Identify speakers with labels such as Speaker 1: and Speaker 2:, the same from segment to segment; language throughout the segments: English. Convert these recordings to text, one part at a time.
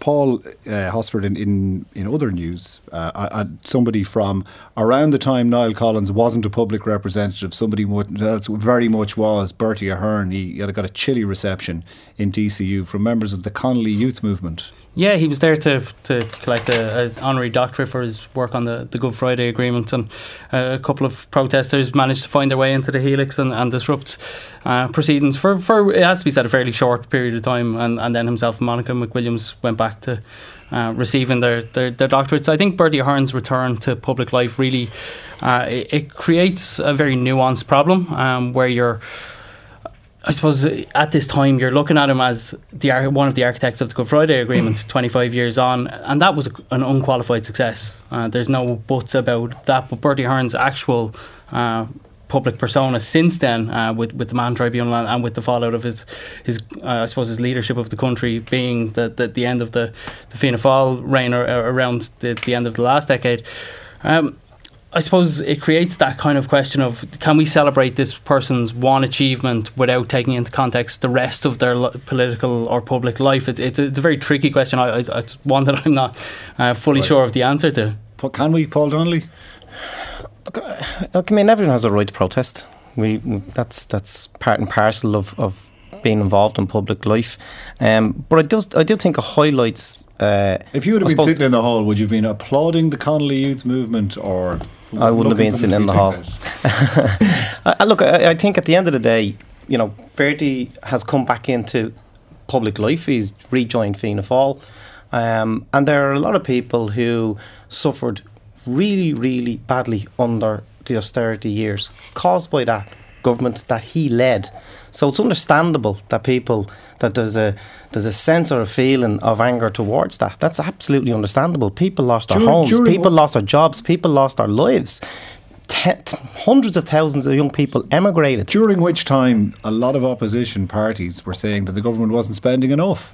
Speaker 1: Paul Hosford in other news, somebody from around the time Niall Collins wasn't a public representative, somebody else very much was, Bertie Ahern. He got a chilly reception in DCU from members of the Connolly Youth Movement.
Speaker 2: Yeah, he was there to collect an honorary doctorate for his work on the Good Friday Agreement, and a couple of protesters managed to find their way into the Helix and disrupt proceedings for it has to be said, a fairly short period of time, and then himself and Monica McWilliams went back to receiving their doctorates. I think Bertie Ahern's return to public life really it creates a very nuanced problem where you're, I suppose at this time you're looking at him as one of the architects of the Good Friday Agreement 25 years on, and that was an unqualified success. There's no buts about that, but Bertie Ahern's actual public persona since then, with the Mahon Tribunal and with the fallout of his I suppose his leadership of the country being the end of the Fianna Fáil reign around the end of the last decade, I suppose it creates that kind of question of, can we celebrate this person's one achievement without taking into context the rest of their political or public life? It's a very tricky question. It's one that I'm not fully sure of the answer to.
Speaker 1: Can we, Paul Donnelly?
Speaker 3: I mean, everyone has a right to protest. That's part and parcel of being involved in public life. But I do think it highlights.
Speaker 1: If you would have been sitting in the hall, would you have been applauding the Connolly Youth Movement, or
Speaker 3: I wouldn't have been sitting in the hall? Look, I think at the end of the day, Bertie has come back into public life. He's rejoined Fianna Fáil, and there are a lot of people who suffered really, really badly under the austerity years caused by that government that he led. So it's understandable that there's a sense or a feeling of anger towards that. That's absolutely understandable. People lost their homes, people lost their jobs, people lost their lives. Hundreds of thousands of young people emigrated.
Speaker 1: During which time a lot of opposition parties were saying that the government wasn't spending enough.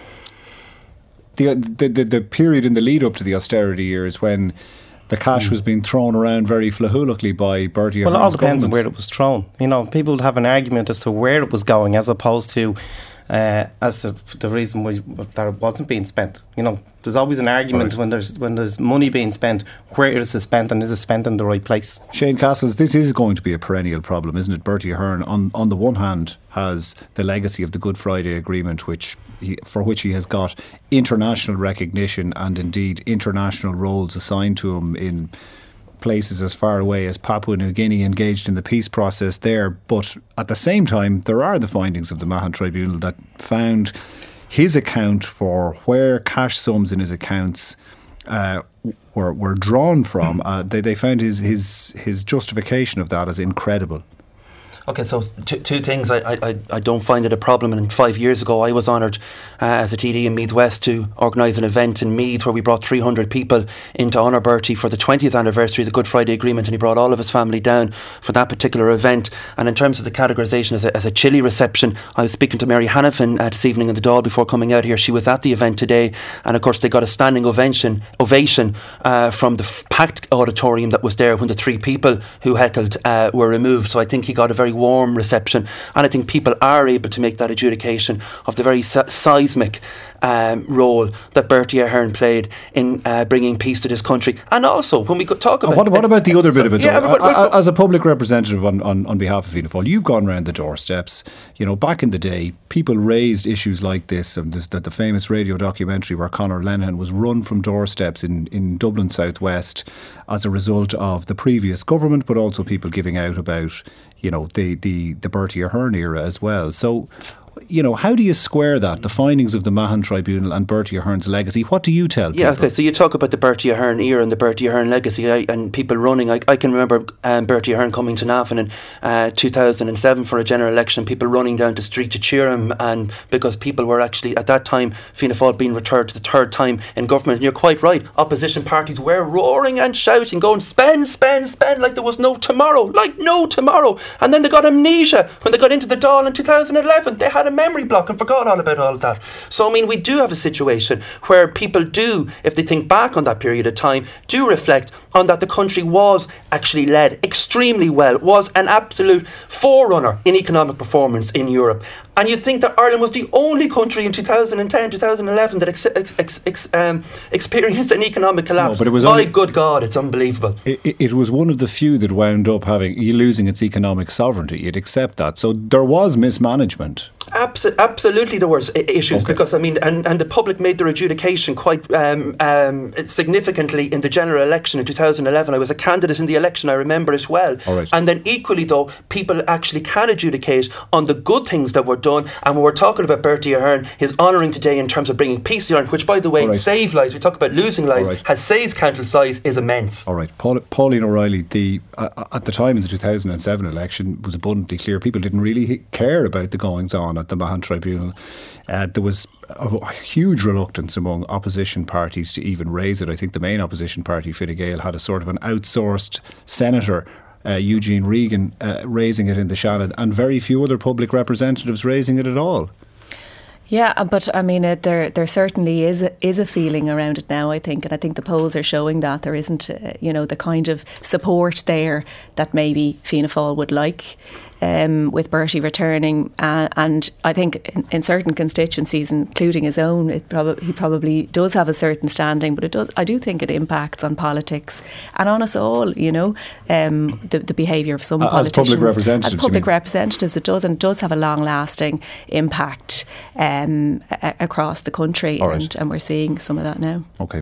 Speaker 1: The period in the lead up to the austerity years, when the cash was being thrown around very flahulically by Bertie Ahern's
Speaker 3: Well, it all depends on
Speaker 1: government.
Speaker 3: where it was thrown. People would have an argument as to where it was going, as opposed to as the reason that it wasn't being spent. There's always an argument when there's money being spent. Where is it spent, and is it spent in the right place?
Speaker 1: Shane Castles, this is going to be a perennial problem, isn't it? Bertie Ahern, on the one hand, has the legacy of the Good Friday Agreement, for which he has got international recognition and indeed international roles assigned to him in places as far away as Papua New Guinea, engaged in the peace process there. But at the same time, there are the findings of the Mahon Tribunal that found his account for where cash sums in his accounts were drawn from. They found his justification of that as incredible.
Speaker 4: Okay, so two things. I don't find it a problem. And 5 years ago, I was honoured as a TD in Meath West to organise an event in Meath where we brought 300 people in to honour Bertie for the 20th anniversary of the Good Friday Agreement, and he brought all of his family down for that particular event. And in terms of the categorisation as a chilly reception, I was speaking to Mary Hanifin this evening in the Dáil before coming out here. She was at the event today, and of course they got a standing ovation from the packed auditorium that was there when the three people who heckled were removed. So I think he got a very warm reception, and I think people are able to make that adjudication of the very seismic role that Bertie Ahern played in bringing peace to this country. And also, when we could talk about...
Speaker 1: What about the other bit of it, though? As a public representative on behalf of Fianna Fáil, you've gone around the doorsteps. Back in the day, people raised issues like this, and that the famous radio documentary where Conor Lenihan was run from doorsteps in Dublin Southwest as a result of the previous government, but also people giving out about the Bertie Ahern era as well. So, how do you square that, the findings of the Mahon Tribunal and Bertie Ahern's legacy? What do you tell people?
Speaker 4: Yeah, okay, so you talk about the Bertie Ahern era and the Bertie Ahern legacy and people running. I can remember Bertie Ahern coming to Navan in 2007 for a general election, people running down the street to cheer him, and because people were actually, at that time, Fianna Fáil being returned to the third time in government. And you're quite right, opposition parties were roaring and shouting, going, spend, spend, spend, like there was no tomorrow. And then they got amnesia when they got into the Dáil in 2011. They had had a memory block and forgot all about all of that. So, I mean, we do have a situation where people do, if they think back on that period of time, do reflect on that the country was actually led extremely well, was an absolute forerunner in economic performance in Europe. And you'd think that Ireland was the only country in 2010, 2011 that experienced an economic collapse.
Speaker 1: No, but it was
Speaker 4: good God, it's unbelievable.
Speaker 1: It was one of the few that wound up losing its economic sovereignty. You'd accept that. So there was mismanagement.
Speaker 4: Absolutely there was issues, because I mean, and the public made their adjudication quite significantly in the general election in 2011. I was a candidate in the election, I remember as well. And then equally though, people actually can adjudicate on the good things that were done. And when we're talking about Bertie Ahern, his honouring today in terms of bringing peace to Ireland, which by the way save lives, we talk about losing lives, has saved council size, is immense.
Speaker 1: Alright, Pauline O'Reilly, at the time in the 2007 election was abundantly clear people didn't really care about the goings on at the Mahon Tribunal. There was a huge reluctance among opposition parties to even raise it. I think the main opposition party, Fine Gael, had a sort of an outsourced senator, Eugene Regan, raising it in the Shannon, and very few other public representatives raising it at all.
Speaker 5: Yeah, but I mean, there certainly is a feeling around it now, I think, and I think the polls are showing that there isn't, the kind of support there that maybe Fianna Fáil would like. With Bertie returning, and I think in certain constituencies, including his own, he probably does have a certain standing, but I do think it impacts on politics and on us all. The behaviour of some politicians
Speaker 1: as public representatives,
Speaker 5: it does, and it does have a long-lasting impact across the country, and we're seeing some of that now.
Speaker 1: Okay.